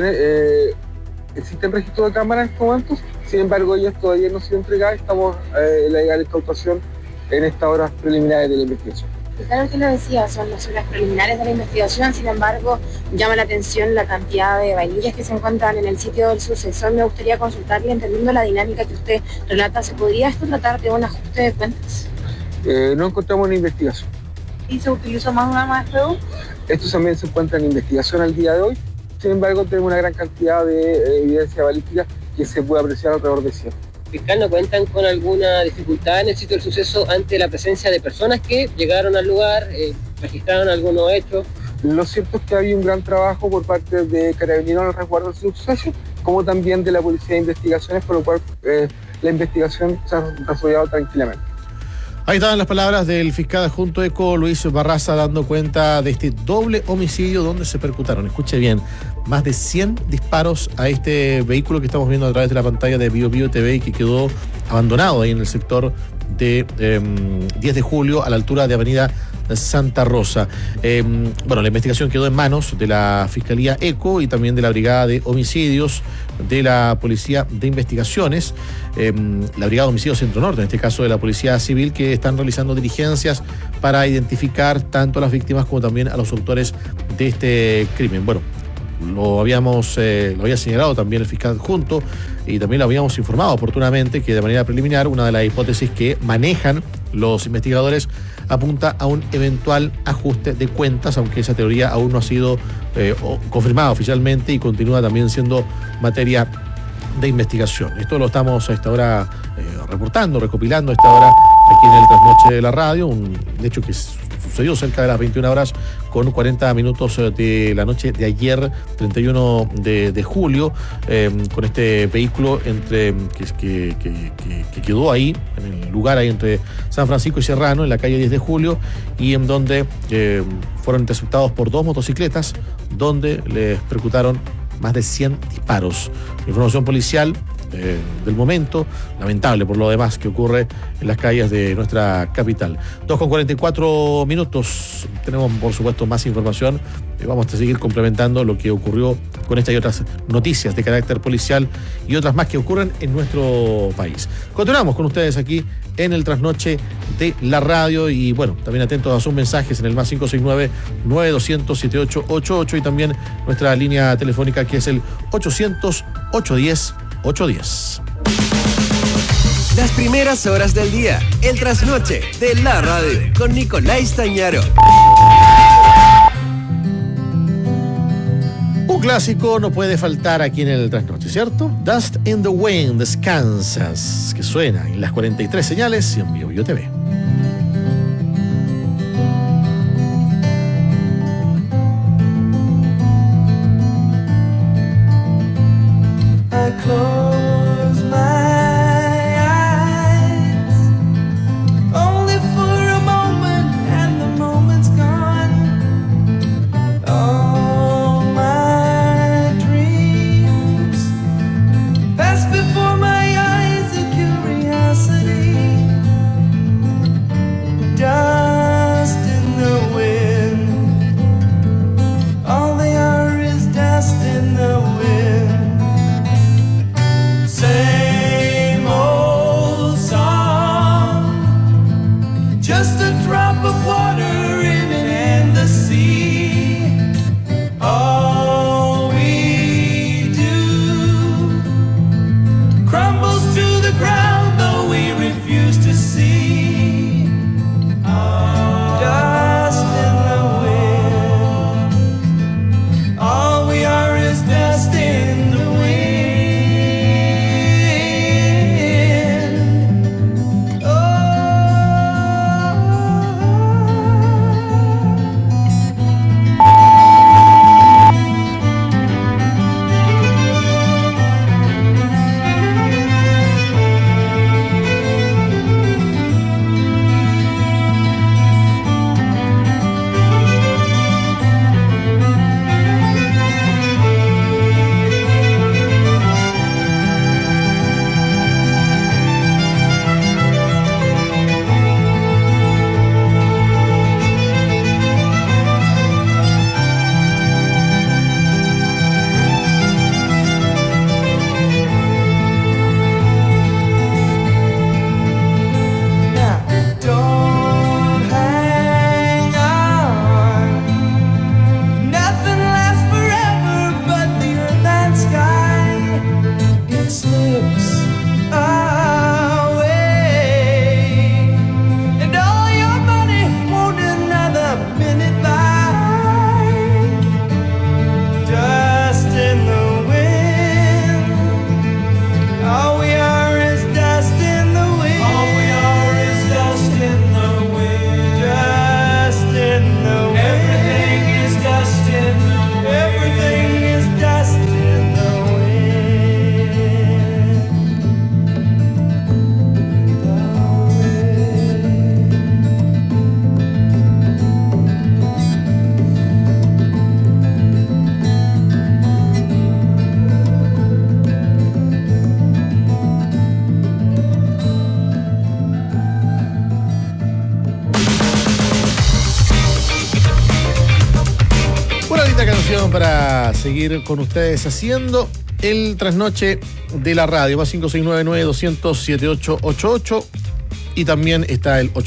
[SPEAKER 14] existen registros de cámaras en estos momentos, sin embargo ellas todavía no han sido entregadas. Estamos en la legal incautación en estas horas preliminares de la investigación.
[SPEAKER 16] Claro que lo decía, son las horas preliminares de la investigación, sin embargo, llama la atención la cantidad de vainillas que se encuentran en el sitio del sucesor. Me gustaría consultarle, entendiendo la dinámica que usted relata, ¿se podría esto tratar de un ajuste de cuentas?
[SPEAKER 14] No encontramos una investigación.
[SPEAKER 15] ¿Y se utilizó más una arma de fuego?
[SPEAKER 14] Esto también se encuentra en investigación al día de hoy, sin embargo, tenemos una gran cantidad de evidencia balística que se puede apreciar alrededor de 100.
[SPEAKER 17] Fiscal, ¿no cuentan con alguna dificultad en el sitio del suceso ante la presencia de personas que llegaron al lugar, registraron algunos hechos?
[SPEAKER 14] Lo cierto es que había un gran trabajo por parte de Carabineros en el resguardo del suceso, como también de la Policía de Investigaciones, por lo cual la investigación se ha desarrollado tranquilamente.
[SPEAKER 3] Ahí estaban las palabras del fiscal adjunto ECO, Luis Barraza, dando cuenta de este doble homicidio donde se percutaron, escuche bien, más de 100 disparos a este vehículo que estamos viendo a través de la pantalla de Bio Bio TV y que quedó abandonado ahí en el sector de 10 de julio a la altura de Avenida Santa Rosa. Bueno, la investigación quedó en manos de la Fiscalía ECO y también de la Brigada de Homicidios de la Policía de Investigaciones, la Brigada de Homicidios Centro Norte, en este caso de la Policía Civil, que están realizando diligencias para identificar tanto a las víctimas como también a los autores de este crimen. Bueno, lo había señalado también el fiscal adjunto y también lo habíamos informado oportunamente que de manera preliminar una de las hipótesis que manejan los investigadores apunta a un eventual ajuste de cuentas, aunque esa teoría aún no ha sido confirmada oficialmente y continúa también siendo materia de investigación. Esto lo estamos a esta hora reportando, recopilando a esta hora aquí en el Trasnoche de la Radio, un hecho que sucedió cerca de las 21 horas con 40 minutos de la noche de ayer, 31 de julio, con este vehículo que quedó ahí, en el lugar ahí entre San Francisco y Serrano, en la calle 10 de julio, y en donde fueron interceptados por 2 motocicletas, donde les percutaron más de 100 disparos. Información policial del momento, lamentable por lo demás que ocurre en las calles de nuestra capital. 2:44. Tenemos por supuesto más información y vamos a seguir complementando lo que ocurrió con esta y otras noticias de carácter policial y otras más que ocurren en nuestro país. Continuamos con ustedes aquí en el trasnoche de la radio y bueno, también atentos a sus mensajes en el más 569-9200-7888 y también nuestra línea telefónica que es el 800-810-810.
[SPEAKER 10] Las primeras horas del día, el trasnoche de la radio con Nicolás Stagnaro.
[SPEAKER 3] Un clásico no puede faltar aquí en el trasnoche, ¿cierto? Dust in the Wind, Kansas, que suena en las 43 señales y en Vivo Yo TV.
[SPEAKER 11] I close my eyes only for a moment and the moment's gone. All my dreams pass before my eyes in curiosity. Dust in the wind. All they are is dust in the wind. Same old song, just a drop of water in an endless sea. All we do crumbles to the ground, though we refuse to see. Dust in the wind. All we are is dust in the wind.
[SPEAKER 3] Para seguir con ustedes haciendo el trasnoche de la radio, más 569-9200-7888 y también está el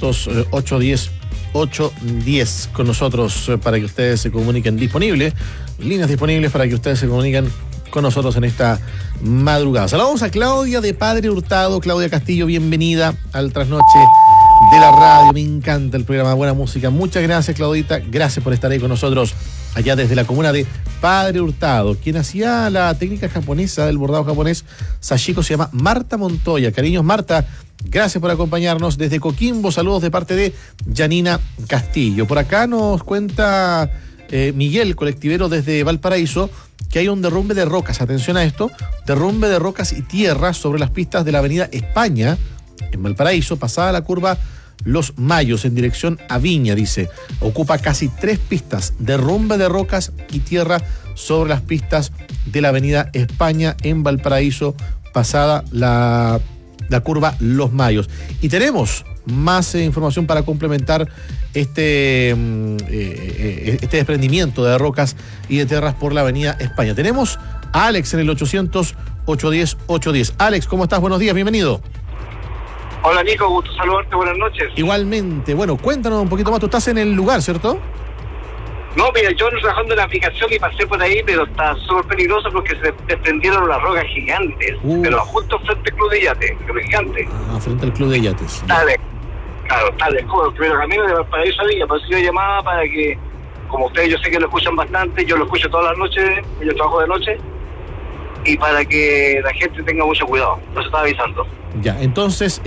[SPEAKER 3] 800-810-810 con nosotros para que ustedes se comuniquen líneas disponibles para que ustedes se comuniquen con nosotros en esta madrugada. Saludamos a Claudia de Padre Hurtado. Claudia Castillo, bienvenida al trasnoche de la radio. Me encanta el programa, buena música. Muchas gracias, Claudita. Gracias por estar ahí con nosotros allá desde la comuna de Padre Hurtado. Quien hacía la técnica japonesa del bordado japonés sashiko se llama Marta Montoya. Cariños, Marta, gracias por acompañarnos desde Coquimbo. Saludos de parte de Janina Castillo. Por acá nos cuenta Miguel, colectivero desde Valparaíso, que hay un derrumbe de rocas. Atención a esto, derrumbe de rocas y tierra sobre las pistas de la avenida España en Valparaíso, pasada la curva Los Mayos en dirección a Viña, dice. Ocupa casi 3 pistas, derrumbe de rocas y tierra sobre las pistas de la avenida España en Valparaíso. pasada la curva Los Mayos. Y tenemos más información para complementar este desprendimiento de rocas y de tierras por la avenida España. Tenemos a Alex en el 800-810-810. Alex, ¿cómo estás? Buenos días, bienvenido.
[SPEAKER 18] Hola Nico, gusto saludarte, buenas noches.
[SPEAKER 3] Igualmente, bueno, cuéntanos un poquito más, tú estás en el lugar, ¿cierto?
[SPEAKER 18] No, mira, yo ando trabajando en la aplicación y pasé por ahí, pero está súper peligroso porque se desprendieron las rocas gigantes, pero justo frente al Club de Yates, pero gigante.
[SPEAKER 3] Frente al Club de Yates.
[SPEAKER 18] Dale, claro, dale, como el primer camino de Valparaíso a Viña, por eso yo llamaba para que, como ustedes yo sé que lo escuchan bastante, yo lo escucho todas las noches, yo trabajo de noche, y para que la gente tenga mucho cuidado, lo estaba avisando.
[SPEAKER 3] Ya, entonces,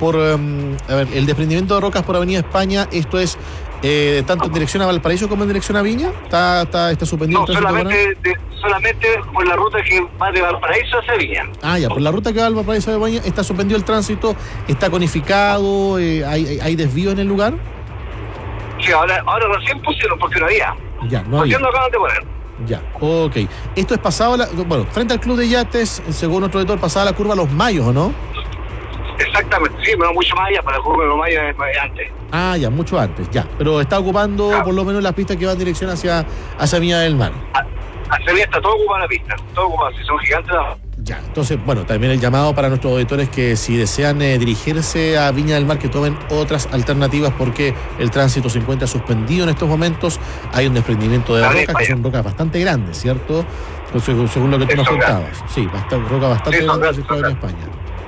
[SPEAKER 3] el desprendimiento de rocas por Avenida España, esto es tanto en dirección a Valparaíso como en dirección a Viña, ¿está suspendido?
[SPEAKER 18] No, solamente por la ruta que va de Valparaíso hacia Viña.
[SPEAKER 3] Ah, ya, por la ruta que va de Valparaíso a Viña está suspendido el tránsito, está conificado, hay desvío en el lugar.
[SPEAKER 18] Sí, ahora recién pusieron porque no había.
[SPEAKER 3] Ya, no había.
[SPEAKER 18] Recién lo acaban de poner.
[SPEAKER 3] Ya, ok. Esto es pasado, frente al Club de Yates, según nuestro editor, pasada la curva Los Mayos, ¿o no?
[SPEAKER 18] Exactamente, sí, pero mucho más allá, para la curva de Los Mayos antes.
[SPEAKER 3] Ah, ya, mucho antes, ya. Pero está ocupando por lo menos las pistas que van en dirección hacia Viña del Mar.
[SPEAKER 18] Hacia Viña está todo ocupado la pista, todo ocupado, si son gigantes.
[SPEAKER 3] Ya, entonces, bueno, también el llamado para nuestros auditores que si desean dirigirse a Viña del Mar, que tomen otras alternativas porque el tránsito se encuentra suspendido en estos momentos. Hay un desprendimiento de rocas, que son rocas bastante grandes, ¿cierto? Entonces, según lo que tú nos contabas. Sí, rocas bastante grandes en España.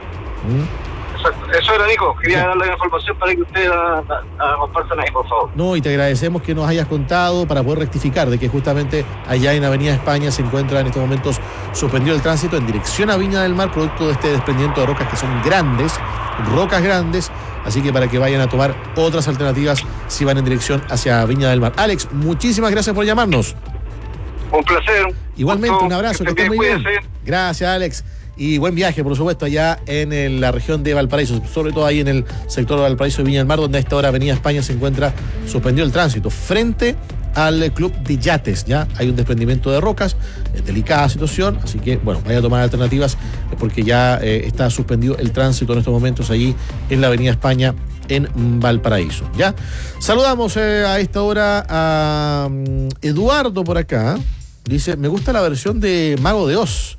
[SPEAKER 18] Exacto. Eso era, Nico. Quería darle la información para que ustedes la compartan ahí, por favor.
[SPEAKER 3] No, y te agradecemos que nos hayas contado para poder rectificar de que justamente allá en Avenida España se encuentra en estos momentos suspendido el tránsito en dirección a Viña del Mar, producto de este desprendimiento de rocas que son rocas grandes, así que para que vayan a tomar otras alternativas si van en dirección hacia Viña del Mar. Alex, muchísimas gracias por llamarnos.
[SPEAKER 18] Un placer.
[SPEAKER 3] Igualmente, un abrazo, que estés muy bien. Gracias, Alex. Y buen viaje, por supuesto, allá en la región de Valparaíso, sobre todo ahí en el sector de Valparaíso y Viña del Mar, donde a esta hora Avenida España se encuentra suspendido el tránsito. Frente al Club de Yates, ya hay un desprendimiento de rocas, delicada situación, así que, bueno, vaya a tomar alternativas porque ya está suspendido el tránsito en estos momentos allí en la Avenida España en Valparaíso, ¿ya? Saludamos a esta hora a Eduardo por acá. Dice, me gusta la versión de Mago de Oz.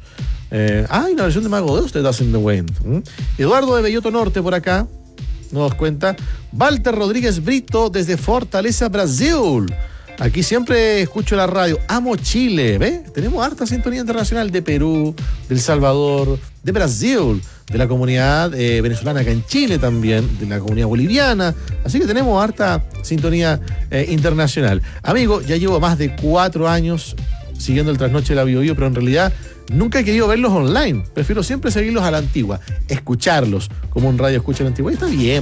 [SPEAKER 3] Hay una versión de Mago de Oz de Dust in the Wind. Eduardo de Belloto Norte por acá nos cuenta. Walter Rodríguez Brito desde Fortaleza, Brasil. Aquí siempre escucho la radio. Amo Chile, ¿ve? Tenemos harta sintonía internacional de Perú, de El Salvador, de Brasil, de la comunidad venezolana acá en Chile también, de la comunidad boliviana. Así que tenemos harta sintonía internacional. Amigo, ya llevo más de 4 años siguiendo el Trasnoche de la Bio Bio, pero en realidad nunca he querido verlos online. Prefiero siempre seguirlos a la antigua, escucharlos como un radio escucha a la antigua. Y está bien,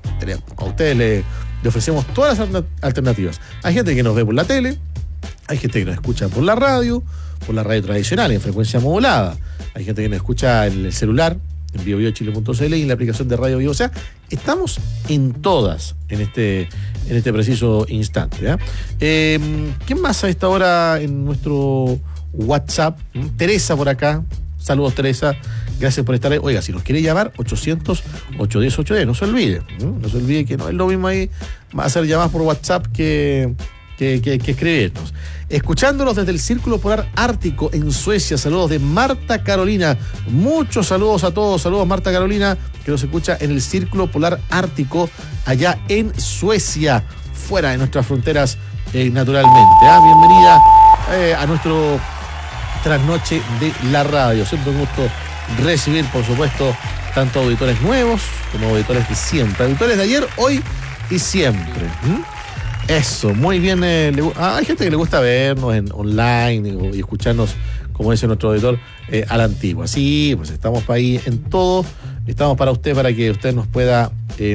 [SPEAKER 3] a ustedes le ofrecemos todas las alternativas. Hay gente que nos ve por la tele, hay gente que nos escucha por la radio tradicional, en frecuencia modulada. Hay gente que nos escucha en el celular, en biobiochile.cl y en la aplicación de Radio Bio. O sea, estamos en todas en este preciso instante, ¿eh? ¿Quién más a esta hora en nuestro WhatsApp? Teresa por acá. Saludos, Teresa. Gracias por estar ahí. Oiga, si nos quiere llamar, 800-810-810. No se olvide. No se olvide que no es lo mismo ahí hacer llamadas por WhatsApp que escribirnos. Escuchándolos desde el Círculo Polar Ártico en Suecia. Saludos de Marta Carolina. Muchos saludos a todos. Saludos, Marta Carolina, que nos escucha en el Círculo Polar Ártico allá en Suecia, fuera de nuestras fronteras naturalmente. Bienvenida a nuestro Trasnoche de la radio. Siempre un gusto recibir, por supuesto, tanto auditores nuevos como auditores de siempre. Auditores de ayer, hoy y siempre. Eso, muy bien. Hay gente que le gusta vernos en online y escucharnos, como dice nuestro auditor, a la antigua. Sí, pues estamos para ahí en todo. Estamos para usted, para que usted nos pueda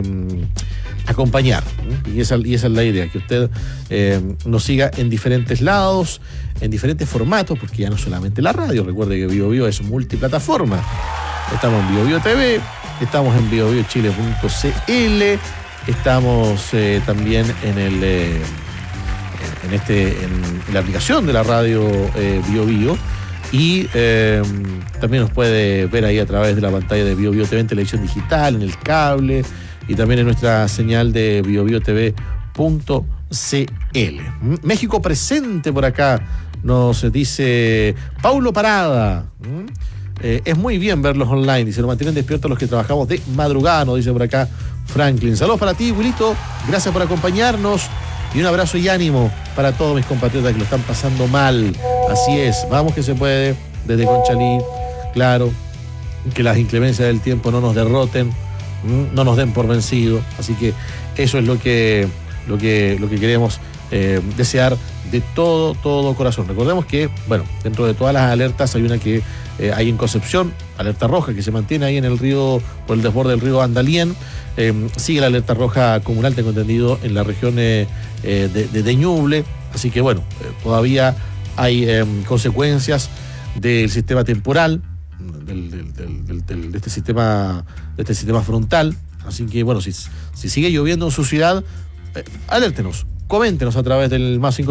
[SPEAKER 3] acompañar. Y esa es la idea, que usted nos siga en diferentes lados, en diferentes formatos, porque ya no solamente la radio. Recuerde que Bio Bio es multiplataforma. Estamos en Bio Bio TV, estamos en biobiochile.cl, estamos también en la aplicación de la radio Bio Bio. Y también nos puede ver ahí a través de la pantalla de BioBio TV en televisión digital, en el cable y también en nuestra señal de biobiotv.cl. México presente por acá, nos dice Paulo Parada. Es muy bien verlos online, dice, lo mantienen despiertos los que trabajamos de madrugada, nos dice por acá Franklin. Saludos para ti, Wilito, gracias por acompañarnos y un abrazo y ánimo para todos mis compatriotas que lo están pasando mal. Así es, vamos que se puede, desde Conchalí, claro, que las inclemencias del tiempo no nos derroten, no nos den por vencido, así que eso es lo que queremos desear de todo corazón. Recordemos que, bueno, dentro de todas las alertas hay una que hay en Concepción, alerta roja que se mantiene ahí en el río, por el desborde del río Andalién. Sigue la alerta roja comunal, tengo entendido, en la región de Ñuble, así que bueno, todavía hay consecuencias del sistema temporal, de este sistema frontal, así que bueno, si sigue lloviendo en su ciudad, alértenos, coméntenos a través del más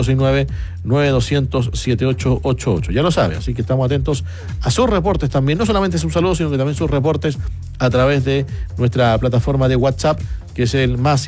[SPEAKER 3] 569-9200-7888. Ya lo sabe, así que estamos atentos a sus reportes también. No solamente sus saludos, sino que también sus reportes a través de nuestra plataforma de WhatsApp, que es el más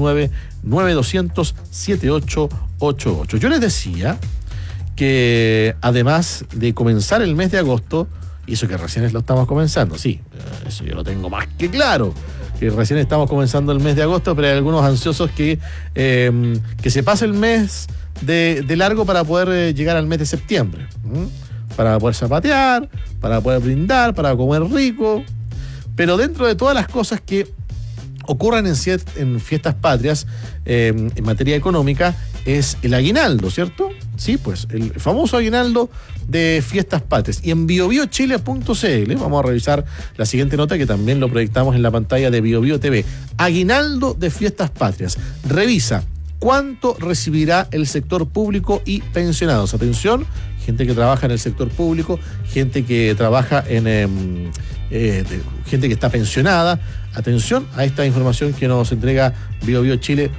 [SPEAKER 3] 569-9200-7888. Yo les decía que además de comenzar el mes de agosto, y eso que recién lo estamos comenzando, sí, eso yo lo tengo más que claro, que recién estamos comenzando el mes de agosto, pero hay algunos ansiosos que se pase el mes de largo para poder llegar al mes de septiembre, para poder zapatear, para poder brindar, para comer rico. Pero dentro de todas las cosas que ocurren en fiestas patrias, en materia económica, es el aguinaldo, ¿cierto? Sí, pues el famoso aguinaldo de fiestas patrias. Y en biobiochile.cl vamos a revisar la siguiente nota que también lo proyectamos en la pantalla de BioBio TV. Aguinaldo de fiestas patrias. Revisa cuánto recibirá el sector público y pensionados. Atención, gente que trabaja en el sector público, gente que trabaja en gente que está pensionada. Atención a esta información que nos entrega biobiochile.cl,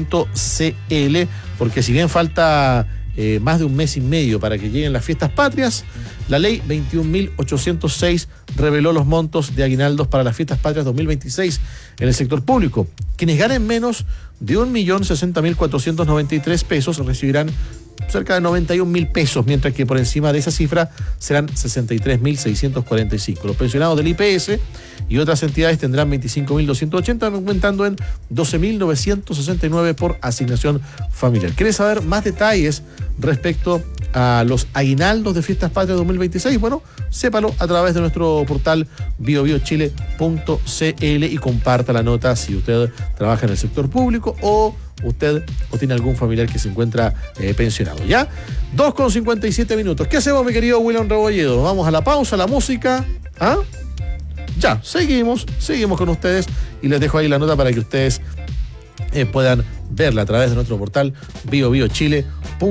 [SPEAKER 3] porque si bien falta más de un mes y medio para que lleguen las fiestas patrias, la ley 21.806 reveló los montos de aguinaldos para las fiestas patrias 2026 en el sector público. Quienes ganen menos de 1.060.493 pesos recibirán cerca de 91.000 pesos, mientras que por encima de esa cifra serán 63.645. Los pensionados del IPS y otras entidades tendrán 25.280, aumentando en 12.969 por asignación familiar. ¿Quieres saber más detalles respecto a los aguinaldos de Fiestas Patrias 2026? Bueno, sépalo a través de nuestro portal biobiochile.cl y comparta la nota si usted trabaja en el sector público o tiene algún familiar que se encuentra pensionado. ¿Ya? 2:57 minutos. ¿Qué hacemos, mi querido William Rebolledo? Vamos a la pausa, a la música. ¿Ah? Ya, seguimos con ustedes y les dejo ahí la nota para que ustedes puedan verla a través de nuestro portal biobiochile.cl.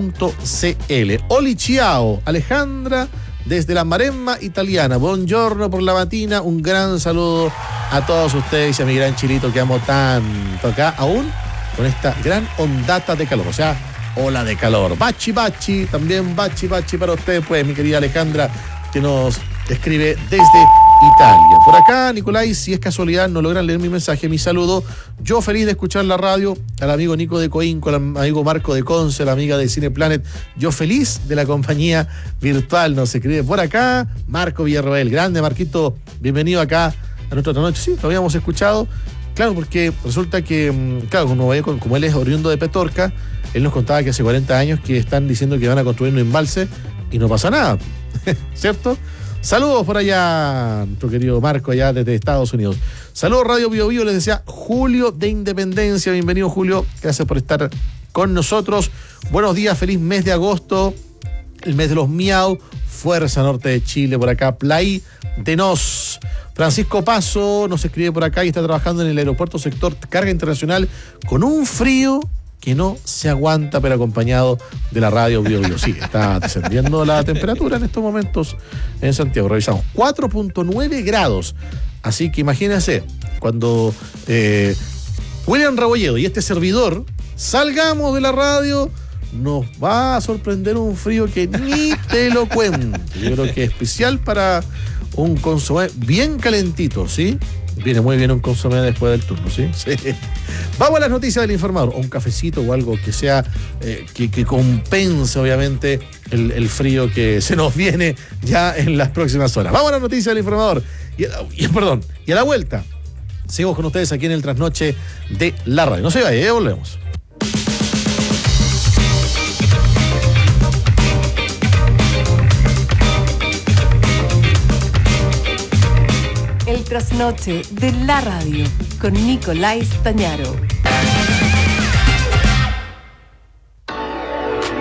[SPEAKER 3] Oli ciao, Alejandra desde la Maremma italiana. Buongiorno por la matina. Un gran saludo a todos ustedes y a mi gran Chilito que amo tanto acá aún con esta gran ondata de calor, o sea, ola de calor. Bachi, también bachi para usted, pues, mi querida Alejandra, que nos escribe desde Italia. Por acá, Nicolai, si es casualidad no logran leer mi mensaje, mi saludo. Yo feliz de escuchar la radio, al amigo Nico de Coinco, al amigo Marco de Conce, la amiga de Cineplanet. Yo feliz de la compañía virtual, nos escribe por acá Marco Villarroel. Grande, Marquito, bienvenido acá a nuestra otra noche. Sí, lo habíamos escuchado. Claro, porque resulta que, claro, como él es oriundo de Petorca, él nos contaba que hace 40 años que están diciendo que van a construir un embalse y no pasa nada, ¿cierto? Saludos por allá, nuestro querido Marco, allá desde Estados Unidos. Saludos, Radio Bio Bio, les decía Julio de Independencia. Bienvenido, Julio, gracias por estar con nosotros. Buenos días, feliz mes de agosto, el mes de los miau. Fuerza Norte de Chile, por acá, Play de Nos. Francisco Paso nos escribe por acá y está trabajando en el aeropuerto sector carga internacional con un frío que no se aguanta, pero acompañado de la radio Bio Bio. Sí, está descendiendo la temperatura en estos momentos en Santiago. Revisamos 4.9 grados. Así que imagínense, cuando William Rebolledo y este servidor salgamos de la radio, nos va a sorprender un frío que ni te lo cuento. Yo creo que es especial para un consomé bien calentito, ¿sí? Viene muy bien un consomé después del turno, ¿sí? Sí. Vamos a las noticias del informador, o un cafecito o algo que sea, que compense obviamente el frío que se nos viene ya en las próximas horas. Vamos a las noticias del informador. Y a la vuelta, sigo con ustedes aquí en el Trasnoche de la Radio. No se vaya, ya volvemos.
[SPEAKER 1] El Trasnoche de la Radio con Nicolás Tañaro.